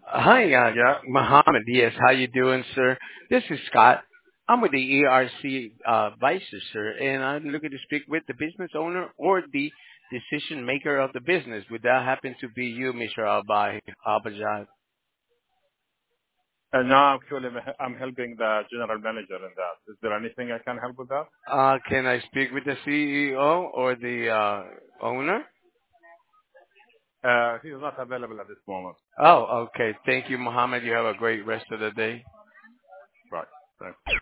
Hi, Yeah. Muhammad. Yes, how you doing, sir? This is Scott. I'm with the ERC Advisor, sir, and I'm looking to speak with the business owner or the decision maker of the business. Would that happen to be you, Mr. Abajad? Now, actually, I'm helping the general manager in that. Is there anything I can help with that? Can I speak with the CEO or the owner? He is not available at this moment. Oh, okay. Thank you, Muhammad. You have a great rest of the day. Right. Thanks.